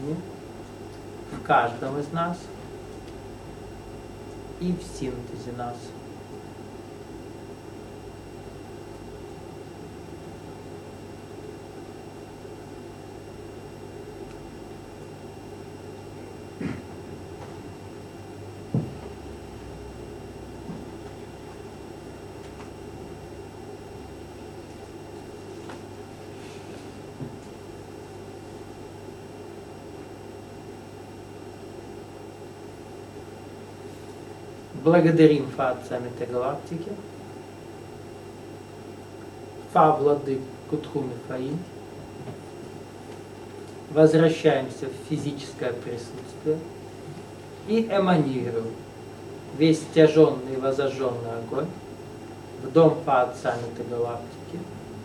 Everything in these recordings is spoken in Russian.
жизни в каждом из нас и в синтезе нас. Благодарим Фа Отца Метагалактики, Фа Владык Кутхуми Фаи. Возвращаемся в физическое присутствие и эманируем весь стяженный и возожженный огонь в дом Фа Отца Метагалактики.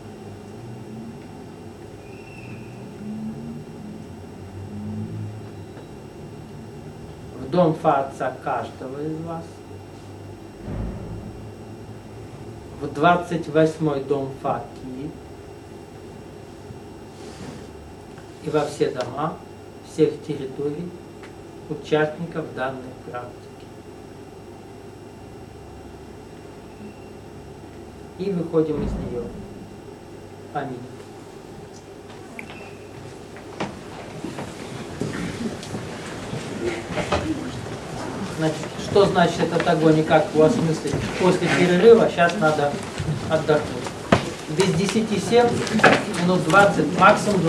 В дом Фа Отца каждого из вас. В 28-й дом Фа Ки и во все дома всех территорий участников данной практики. И выходим из нее. Аминь. Значит, что значит этот огонь и как его осмыслить после перерыва? Сейчас надо отдохнуть. Без 10-7, минут 20, максимум 20.